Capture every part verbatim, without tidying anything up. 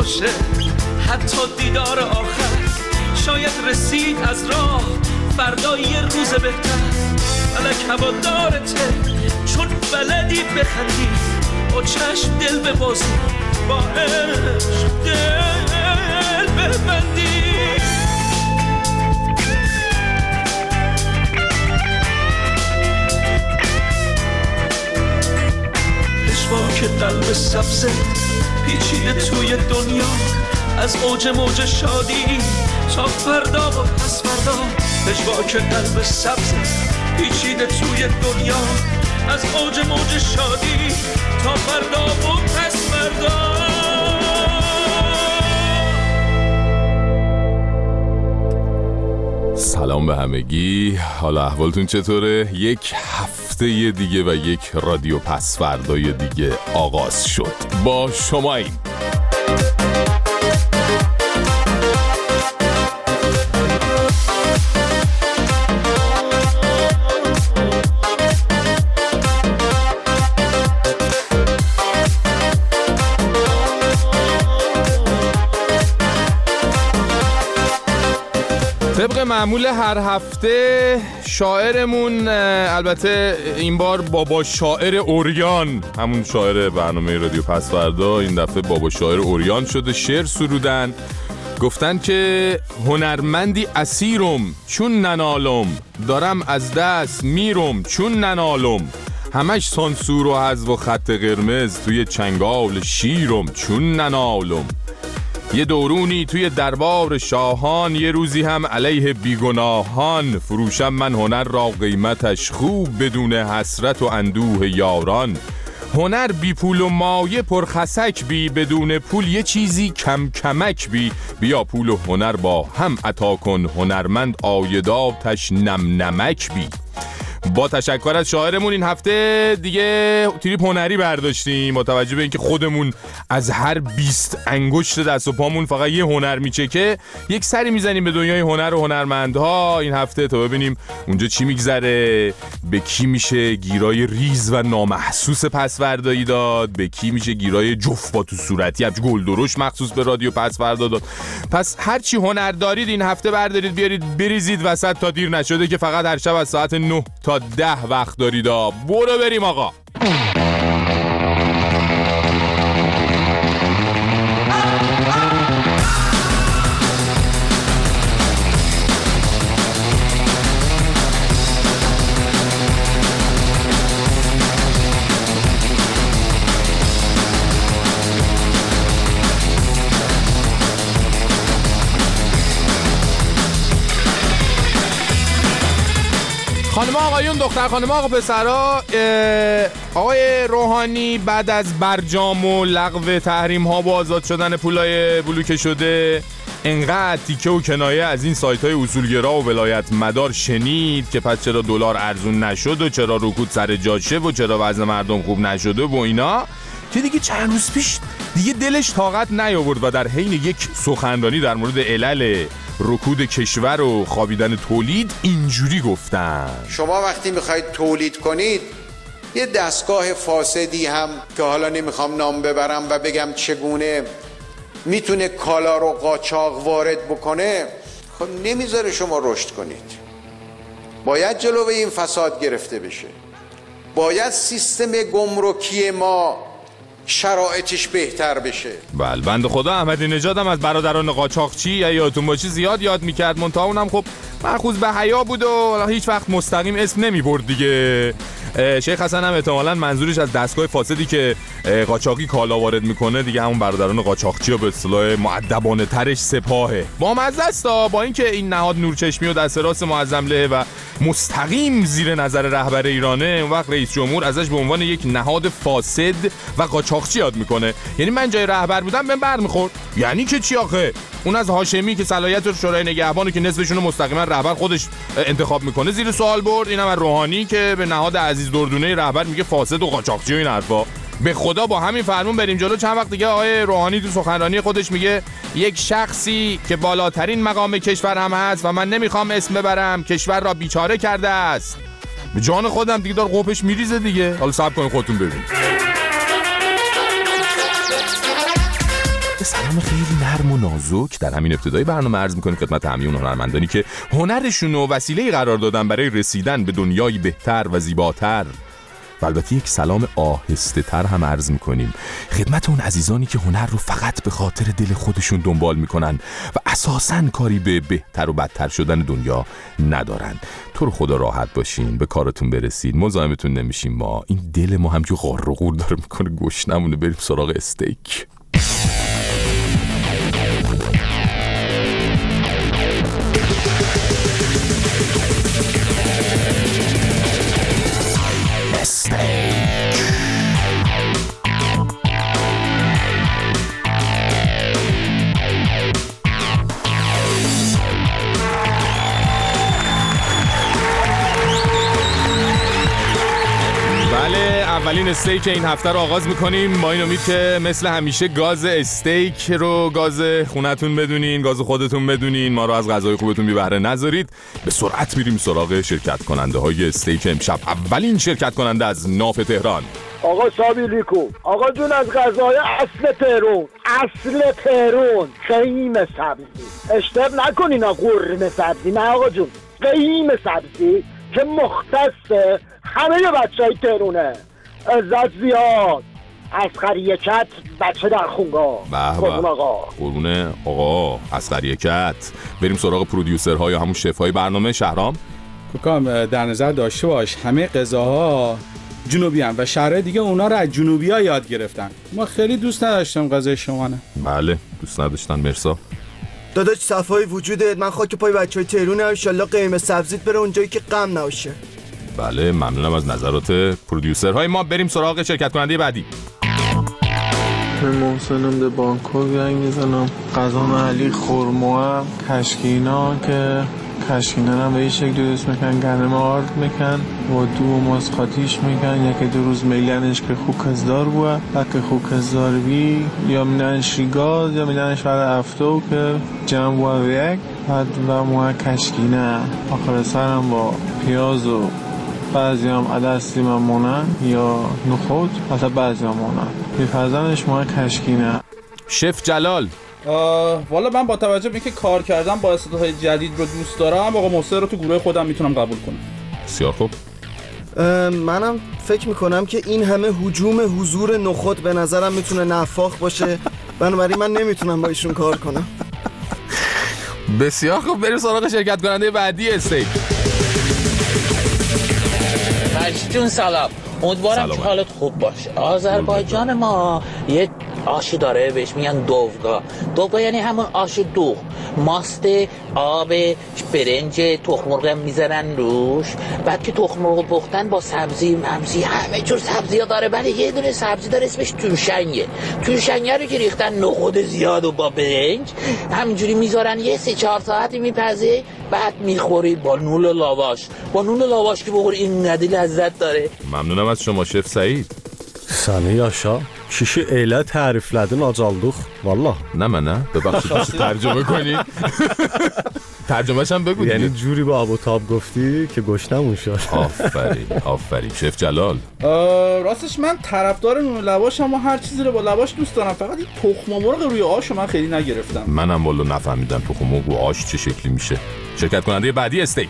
باشه حتی دیدار آخر، شاید رسید از راه فردا یه روز بهتر. فلک هوادارته چون بلدی بخندی، با چشم دل ببازی، با عشق دل ببندی. پشواک قلب سبزه پیچیده توی دنیا، از اوج موج شادی تا فردا و پس فردا. پشواک قلب سبزه پیچیده توی دنیا، از اوج موج شادی تا فردا و پس فردا. سلام به همگی، حالا احوالتون چطوره؟ یک هفته دیگه و یک رادیو پس فردای دیگه آغاز شد. با شما این طبق معمول هر هفته شاعرمون، البته این بار بابا شاعر اوریان، همون شاعر برنامه رادیو پس فردا، این دفعه بابا شاعر اوریان شده. شعر سرودن، گفتن که هنرمندی اسیرم چون ننالم، دارم از دست میرم چون ننالم، همش سانسور و حذف و خط قرمز، توی چنگال شیرم چون ننالم. یه دورونی توی دربار شاهان، یه روزی هم علیه بیگناهان، فروشم من هنر را قیمتش خوب، بدون حسرت و اندوه یاران. هنر بی پول و مایه پرخسک بی، بدون پول یه چیزی کم کمک بی. بیا پول و هنر با هم عطا کن، هنرمند آیداتش نم نمک بی. با تشکر از شاعرمون این هفته دیگه تریپ هنری برداشتیم، با توجه به اینکه خودمون از هر بیست انگشت دست و پامون فقط یه هنر میچکه، یک سری میزنیم به دنیای هنر و هنرمندها این هفته تا ببینیم اونجا چی میگذره، به کی میشه گیرای ریز و نامحسوس پسوردایی داد، به کی میشه گیرای جفت با تو صورتی همچه گل درشت مخصوص به رادیو پسوردا داد. پس هرچی هنر دارید این هفته بردارید بیارید بریزید وسط تا دیر نشده که فقط هر شب از ساعت نه تا ده وقت دارید. برو بریم آقا. خانم آقایون، دختر خانم آقا پسرا، آقای روحانی بعد از برجام و لغو تحریم ها و آزاد شدن پولای بلوکه شده، انقدر تیکه و کنایه از این سایت های اصولگرا و ولایت مدار شنید که پس چرا دلار ارزون نشد و چرا رکود سر جاشه و چرا وضع مردم خوب نشده و اینا، که دیگه چند روز پیش دیگه دلش طاقت نیاورد و در حین یک سخنرانی در مورد علل رکود کشور و خوابیدن تولید اینجوری گفتن: شما وقتی میخواید تولید کنید یه دستگاه فاسدی هم که حالا نمیخوام نام ببرم و بگم چگونه میتونه کالا رو قاچاق وارد بکنه، خب نمیذاره شما رشد کنید. باید جلوی این فساد گرفته بشه، باید سیستم گمرکی ما شرایطش بهتر بشه. بله، بنده خدا احمدی نژاد هم از برادران قاچاقچی یا یادتون باشه زیاد یاد میکرد، منتها اونم خب مأخوذ به حیا بود و هیچ وقت مستقیم اسم نمیبرد دیگه. شیخ حسن هم احتمالاً منظورش از دستگاه فاسدی که قاچاقی کالا وارد میکنه دیگه همون برادران قاچاقچی و به اصطلاح مؤدبانه ترش سپاهه. با مزه است با اینکه این نهاد نورچشمی و دست راست معظم له و مستقیم زیر نظر رهبر ایرانه، اون وقت رئیس جمهور ازش به عنوان یک نهاد فاسد و قاچاقچی یاد میکنه. یعنی من جای رهبر بودم بهم برمیخورد. یعنی که چی آخه؟ اون از هاشمی که صلاحیت شورای نگهبانو که نصفشون رو مستقیما رهبر خودش انتخاب میکنه زیر سوال برد، اینم از روحانی که به نهاد عزیز دردونه رهبر میگه فاسد و قاچاقچی و این حرفا. به خدا با همین فرمون بریم جلو. چند وقت دیگه آقای روحانی تو سخنرانی خودش میگه یک شخصی که بالاترین مقام کشور هم هست و من نمیخوام اسم ببرم، کشور را بیچاره کرده است. به جان خودم دیگه دار قوپش میریزه دیگه. حالا صبر کنید خودتون ببینید. یه سلام خیلی نرم و نازک در همین ابتدای برنامه عرض می‌کنیم خدمت همه اون هنرمندانی که هنرشون و وسیله‌ای قرار دادن برای رسیدن به دنیایی بهتر و زیباتر. و البته یک سلام آهسته تر هم عرض میکنیم خدمت اون عزیزانی که هنر رو فقط به خاطر دل خودشون دنبال میکنن و اساساً کاری به بهتر و بدتر شدن دنیا ندارن. تو رو خدا راحت باشین، به کارتون برسید، مزاحمتون نمیشیم. ما این دل ما هم که غار و غور داره میکنه گشنمونه. بریم سراغ استیک. اولین استیک این هفته رو آغاز میکنیم با این امید که مثل همیشه گاز استیک رو گاز خونتون بدونین، گاز خودتون بدونین، ما رو از غذای خوبتون بی بهره نذارید. به سرعت میریم سراغ شرکت کننده های استیک امشب. اولین شرکت کننده از ناف تهران، آقا سابیلیکو. آقا جون از غذای اصل تهران، اصل تهران، قیم سبزی. اشتباه نکنین آقا، قرمه سبزی نه آقا جون، قیم سبزی که مختص همه بچهای تهرونه. عزت زیاد اصغر یکت بچه در خونگاه. قربون آقا. قربون آقا اصغر یکت. بریم سراغ پرودیوسرها یا همون شف‌های برنامه. شهرام کوکام در نظر داشته باش همه غذاها جنوبی هم و شهرهای دیگه اونا رو از جنوبی ها یاد گرفتن. ما خیلی دوست نداشتم غذای شما نه. بله دوست نداشتن. مرسا داداش صفای وجودت، من خاک پای بچهای تهرونه، ان شاءالله قیمه سبزیت بره اونجایی که غم نباشه. بله ممنونم از نظرات پرودیوسرهای ما. بریم سراغ شرکت کننده بعدی. من محسنم ده بانکوک زنگ میزنم. غذا محلی خرما کشکینا که کشکینا هم به این شکل درست میکن، گرم آرد میکن و دو مسقاتیش میکن. یکی دو روز میلنش که خوکزدار بوه و که خوکزدار بی یا میلنش ریگاز یا میلنش برای افتو که جمع بوه و یک بعد و موه کشکینه آخر سرم با پیاز و بعضی هم عدس لیمون یا نخود، حتی بعضی هم مونن میپزنش موه کشکینه. شف جلال والا من با توجه به اینکه کار کردم با استعدادهای جدید رو دوست دارم، آقا محسن رو تو گروه خودم میتونم قبول کنم. بسیار خوب. منم فکر میکنم که این همه هجوم حضور نخود به نظرم میتونه نفاخ باشه، بنابراین من نمیتونم با ایشون کار کنم. بسیار خوب. بریم سراغ شرکت کننده بعدی استیک. مجدون سلام، امیدوارم که حالت خوب باشه. آذربایجان ما یه آشی داره بهش میگن دووگا. دووگا یعنی همون آش دوغ، ماست، آب، برنج، تخم مرغ میذارن روش. بعد که تخم مرغ پختن با سبزی ممزی همه جور سبزی ها داره. ولی یه دونه سبزی داره اسمش توشنگه. توشنگه رو که ریختن نخود زیاد و با برنج همینجوری میذارن، یه سه چهار ساعتی میپزه، بعد میخوری با نون و لاواش. با نون و لاواش که بخوری اینقدر لذت داره. ممنونم از شما شف سعید. Səni yaşa, kişi elə təriflədin acaldıq, vallah. نه من نه، ببخشید میشه ترجمه کنی؟ ترجمه‌ش هم بگو. یعنی جوری با آب و تاب گفتی که گشنمون شد. آفرین آفرین. شف جلال راستش من طرفدار نون لواشم و هر چیزی رو با لواش دوست دارم، فقط این تخم مرغ روی آشو من خیلی نگرفتم. منم والا نفهمیدم تخم مرغ و آش چه شکلی میشه. شرکت کننده بعدی استیک.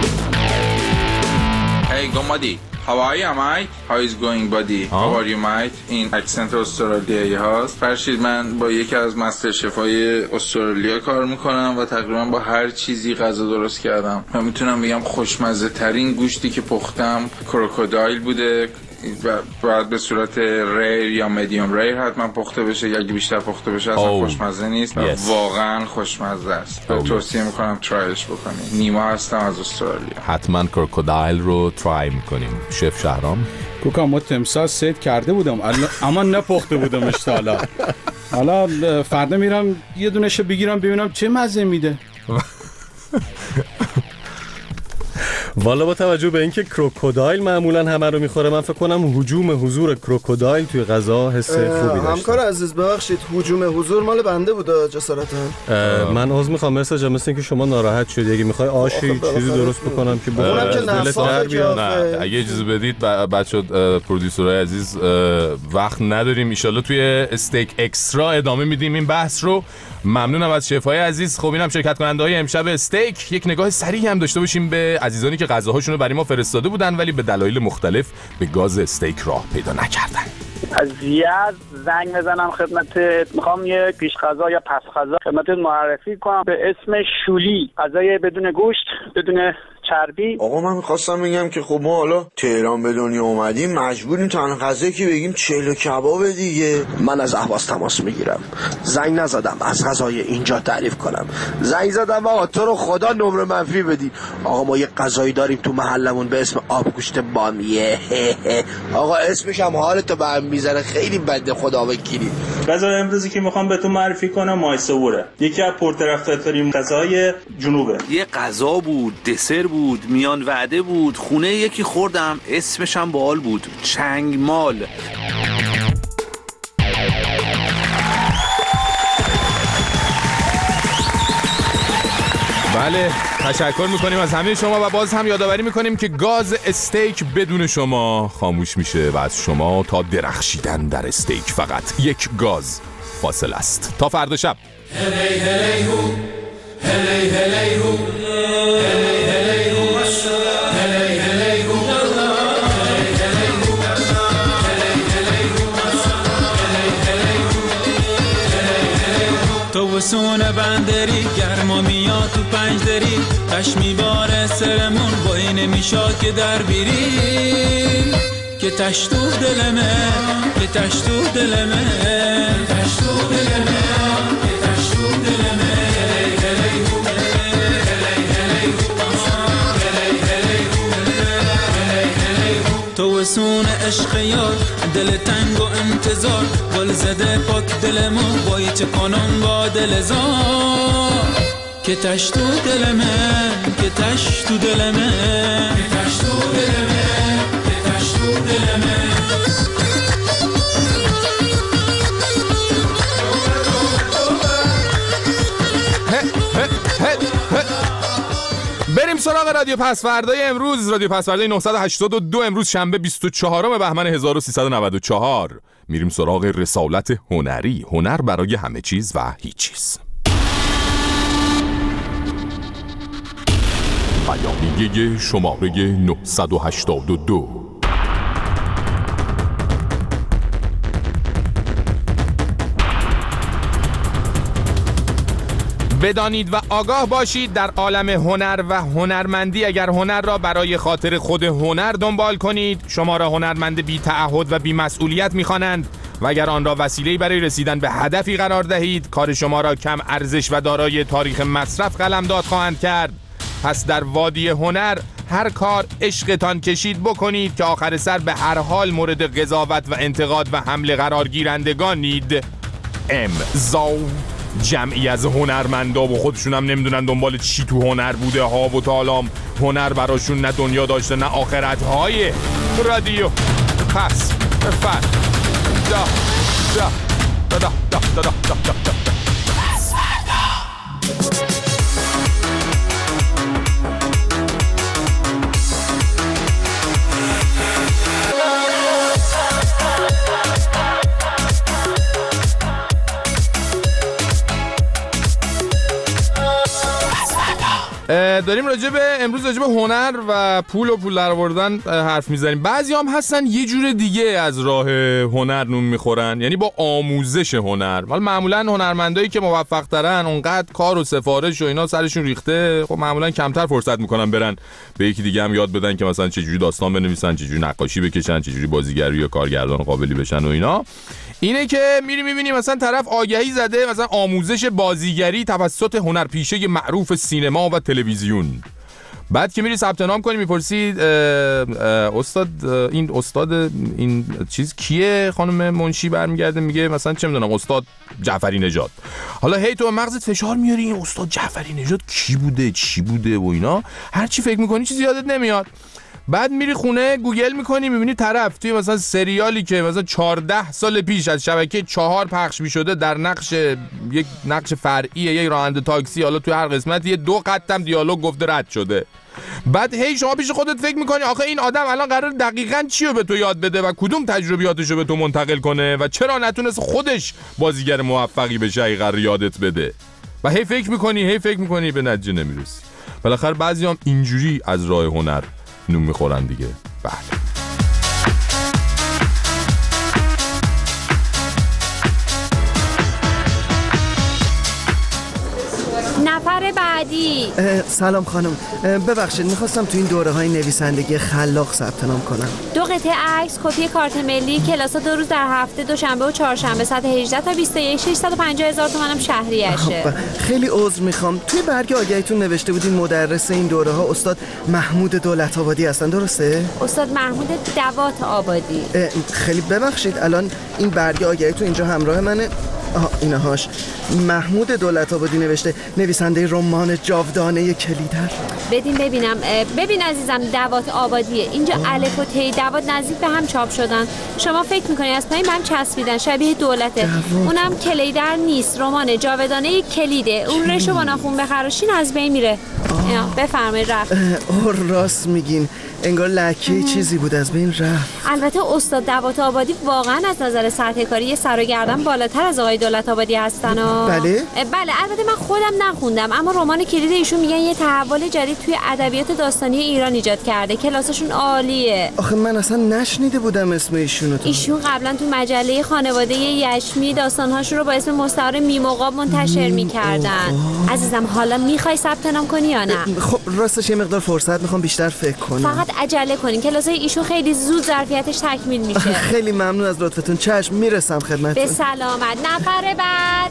Hey Gomadi, how are you mate? How is going buddy? How are you mate? این اکسنت استرالیایی هاست. فرشید من با یکی از مستر شفای استرالیا کار میکنم و تقریبا با هر چیزی غذا درست کردم و میتونم بگم خوشمزه ترین گوشتی که پختم کروکودایل بوده و باید به صورت ریر یا مدیوم ریر حتما پخته بشه، اگه بیشتر پخته بشه اصلا oh. خوشمزه نیست. yes. واقعا خوشمزه است. oh. توصیه میکنم ترایش بکنید. نیما هستم از استرالیا. حتما کروکودایل رو ترای میکنیم. شف شهرام کوکا ما تمساح سید کرده بودم اما نپخته بودمش تا حالا. حالا فردا میرم یه دونهشو بگیرم ببینم چه مزه میده. والا با توجه به اینکه کروکودایل معمولا همه رو میخوره، من فکر کنم هجوم حضور کروکودایل توی غذا حس خوبی داشته. همکار عزیز ببخشید، هجوم حضور مال بنده بود جسارتا. من عذر میخوام مرسا جان، مثل اینکه شما ناراحت شدی. اگه میخوای آشی چیزی درست بکنم که بخورم که نفاق بیاد. نه اگه اجازه بدید بچه پرودیوسرای عزیز، وقت نداریم. ان شاءالله توی استیک اکسترا ادامه میدیم این بحث رو. ممنونم از شفای عزیز. خب اینم شرکت کننده های امشب استیک. یک نگاه سریع هم داشته باشیم به عزیزانی که غذاهاشون رو برای ما فرستاده بودن ولی به دلایل مختلف به گاز استیک راه پیدا نکردن. از یزد زنگ بزنم خدمتت، میخوام یه پیش غذا یا پس غذا خدمتت معرفی کنم به اسم شولی، غذای بدون گوشت، بدون چربی. آقا من میخواستم بگم که خب ما حالا تهران به دنیا اومدیم، مجبوریم تنها غذایی که بگیم چلو کباب دیگه. من از اهواز تماس میگیرم، زنگ نزدم از غذای اینجا تعریف کنم، زنگ زدم آقا تو رو خدا نمره منفی بدی. آقا ما یه غذایی داریم تو محلمون به اسم آبگوشت بامیه. آقا اسمش هم حالتو به هم میزنه، خیلی بنده خدا وکیلی. غذای امروزی که میخوام بهتون معرفی کنم مایسوره، یکی از پرطرفدارترین غذاهای جنوبه. یه غذا بود، دسر بود، میان وعده بود، خونه یکی خوردم اسمش هم باحال بود، چنگمال. بله تشکر میکنیم از همه شما و باز هم یادآوری میکنیم که گاز استیک بدون شما خاموش میشه و از شما تا درخشیدن در استیک فقط یک گاز فاصل است. تا فردا شب. هلی هلی هو هلی هلی هو هلی هلی هو هلی هلی هو تو وسون بندری گرما میاد تو پنج دری، تش میباره سرمون با این میشاد که در بیری، که تش تو دلمه، که تش تو دلمه، تش تو دلمه، که تش تو دلمه. هلی هلی هو هلی هلی هو هلی هلی هو هلی هلی هو. تو وسون عشق یار دل تنگ و انتظار، گل زده پاک دلمو بایی چه کنم با دل زار، که تش تو دل من، که تش تو دل من، که تش تو دل من، که تش تو دل من. بریم سراغ رادیو پسوردای امروز. رادیو پسوردای نهصد و هشتاد و دو امروز شنبه بیست و چهارم بهمن هزار و سیصد و نود و چهار. میریم سراغ رسالت هنری، هنر برای همه چیز و هیچ چیز. بیانیه شماره نهصد و هشتاد و دو. بدانید و آگاه باشید در عالم هنر و هنرمندی اگر هنر را برای خاطر خود هنر دنبال کنید شما را هنرمند بی تعهد و بی مسئولیت می‌خوانند و اگر آن را وسیله‌ای برای رسیدن به هدفی قرار دهید کار شما را کم ارزش و دارای تاریخ مصرف قلمداد خواهند کرد. پس در وادی هنر هر کار عشقتان کشید بکنید که آخر سر به هر حال مورد قضاوت و انتقاد و حمله قرار گیرندگانید. امضا. جمعی از هنرمندا و خودشون هم نمیدونن دنبال چی تو هنر بوده ها و تالام، هنر براشون نه دنیا داشته نه آخرت های. رادیو پس فر دا دا دا دا دا دا دا دا دا دا. داریم راجع به امروز راجع به هنر و پول و پول درآوردن حرف میزنیم. بعضی هم هستن یه جور دیگه از راه هنر نون میخورن، یعنی با آموزش هنر. ولی معمولا هنرمندایی که موفق ترن اونقدر کار و سفارش و اینا سرشون ریخته، خب معمولا کمتر فرصت میکنن برن به یکی دیگه هم یاد بدن که مثلا چجوری داستان بنویسن، چجوری نقاشی بکشن، چجوری بازیگری یا کارگردان قابلی بشن و اینا. اینه که میری میبینی مثلا طرف آگهی زده مثلا آموزش بازیگری توسط هنرپیشه معروف سینما و تلویزیون. بعد که میری ثبت نام کنی میپرسید استاد این استاد این چیز کیه؟ خانم منشی برمیگرده میگه مثلا چه میدونم استاد جعفری نژاد. حالا هی تو مغزت فشار میاری این استاد جعفری نژاد کی بوده چی بوده و اینا، هر چی فکر میکنی چیزی یادت نمیاد. بعد میری خونه گوگل میکنی میبینی طرف توی مثلا سریالی که مثلا چهارده سال پیش از شبکه چهار پخش میشده در نقش یک نقش فرعیه یک راننده تاکسی، حالا توی هر قسمت یه دو خطم دیالوگ گفته رد شده. بعد هی شما پیش خودت فکر میکنی آخه این آدم الان قرار دقیقاً چی رو به تو یاد بده و کدوم تجربیاتش رو به تو منتقل کنه و چرا نتونست خودش بازیگر موفقی بشه اگه قرار یادت بده. و هی فکر میکنی هی فکر میکنی به نتیجه نمیرسی. بالاخره بعضیام اینجوری از راه هنر نون میخورن دیگه. بله. نفر بعدی. سلام خانم، ببخشید میخواستم تو این دوره های نویسندگی خلاق ثبت نام کنم. دو قطعه عکس، کپی کارت ملی، کلاس دو روز در هفته، دوشنبه و چهارشنبه ساعت هجده تا بیست و یک، ششصد و پنجاه هزار تومانم شهریشه. خیلی عذر میخوام، توی برگ آگهیتون نوشته بودین مدرس این دوره ها استاد محمود دولت آبادی هستن، درسته؟ استاد محمود دوات آبادی. خیلی ببخشید، الان این برگ آگهیتون اینجا همراه منه. آها اینهاش محمود دولت آبادی نوشته، نویسنده رمان جاودانه کلیدر. بدین ببینم. ببین عزیزم، دوات آبادیه اینجا. الف و ت دوات نزدیک به هم چاپ شدن. شما فکر میکنی از پایین به هم چسبیدن، شبیه دولته. اونم کلیدر نیست، رمان جاودانه کلیده. اون رشو با ناخون بخراشین از بین میره. بفرمایید. رفت. اور راست میگین، انگار لکه چیزی بود از بین رفت. البته استاد دوات آبادی واقعا از نظر سطح کاری یه سر و گردن بالاتر از آقای دولت آبادی هستن. بله؟ بله. البته من خودم نخوندم، اما رمان کلید ایشون میگن یه تحول جدید توی ادبیات داستانی ایران ایجاد کرده. کلاسشون عالیه. آخه من اصلا نشنیده بودم اسم ایشونو. ایشون قبلا تو مجله خانواده یشمی داستانهاشون رو با اسم مستعار میموقاب منتشر میکردن. عزیزم حالا میخوای ثبت نام کنی یا نه؟ خب راستش یه مقدار فرصت میخوام بیشتر فکر کنم. فقط عجله کنین، کلاسای ایشون خیلی زود ظرفیتش تکمیل میشه. خیلی ممنون از لطفتون. چشم، میرسم خدمتتون. به سلامت. نفر بعد.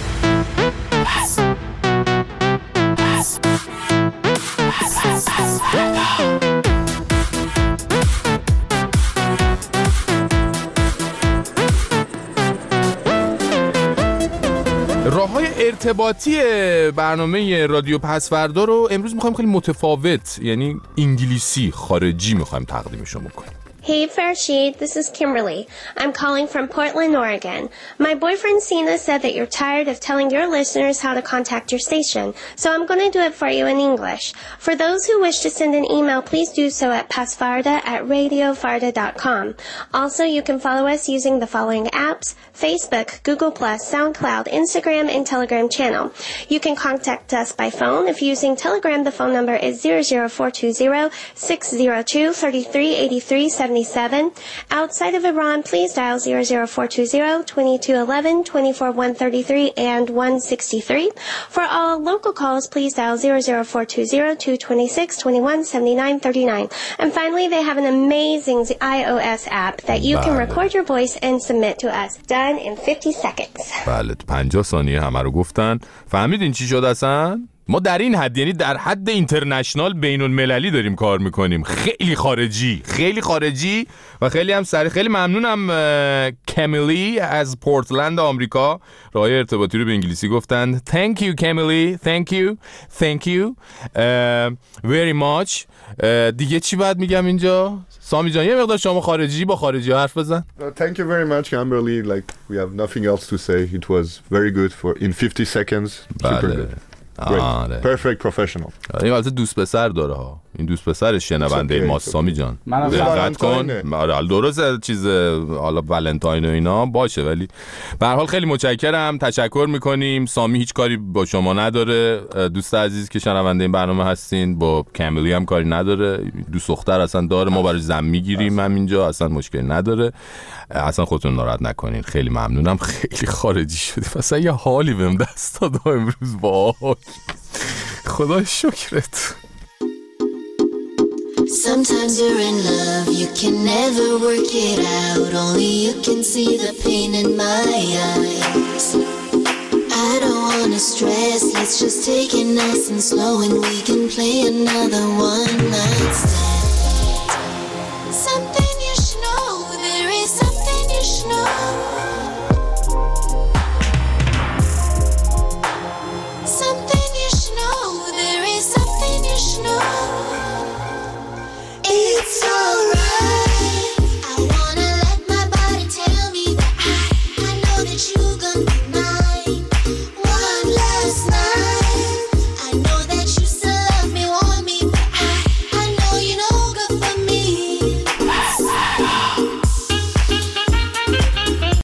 راه‌های ارتباطی برنامه رادیو پسوردا رو امروز می‌خوایم خیلی متفاوت، یعنی انگلیسی خارجی می‌خوایم تقدیمشون بکنیم. Hey Farshid, this is Kimberly. I'm calling from Portland, Oregon. My boyfriend Sina said that you're tired of telling your listeners how to contact your station, so I'm going to do it for you in English. For those who wish to send an email, please do so at pasfarda at radiofarda dot com. Also, you can follow us using the following apps: Facebook, Google plus, SoundCloud, Instagram, and Telegram channel. You can contact us by phone. If using Telegram, the phone number is zero zero four two zero six zero two three three eight three seven seven. Outside of Iran, please dial zero zero four two zero two two one one two four one three three and one sixty-three. For all local calls, please dial zero zero four two zero two two six two one seven nine three nine. And finally, they have an amazing iOS app that you can record your voice and submit to us. Done in fifty seconds. بله، پنجاه ثانیه همه رو گفتن. فهمیدین چی شد اصلا؟ ما در این حد، یعنی در حد اینترنشنال بین المللی داریم کار میکنیم. خیلی خارجی، خیلی خارجی و خیلی هم سریع. خیلی ممنونم کمیلی از پورتلند آمریکا، راهی ارتباطی رو به انگلیسی گفتن. Thank you کمیلی. Thank you. Thank you uh, very much. uh, دیگه چی باید میگم اینجا؟ سامی جان یه مقدار شما خارجی با خارجی حرف بزن. Thank you very much Kimberly. Like we have nothing else to say. It was very good for in fifty seconds. Super good. آره. Perfect professional. این البته دوست پسر داره ها. این دوست پسرش شنونده ماست. سامی جان دقت کن. آره درسته چیز حالا ولنتاین و اینا باشه، ولی به هر حال خیلی متشکرم، تشکر میکنیم. سامی هیچ کاری با شما نداره. دوست عزیز که شنونده این برنامه هستین، با کمیلی هم کاری نداره. دوست دختر اصلا داره، ما برای زن میگیریم همینجا، اصلا مشکلی نداره. اصلا خودتون ناراحت نکنین. خیلی ممنونم. خیلی خارجی شدی. اصلا یه حالی بهم دست داد امروز. با خدا شکرت. Sometimes you're in love, you can never work it out. Only you can see the pain in my eyes. I don't wanna stress, let's just take it nice and slow, and we can play another one night stand.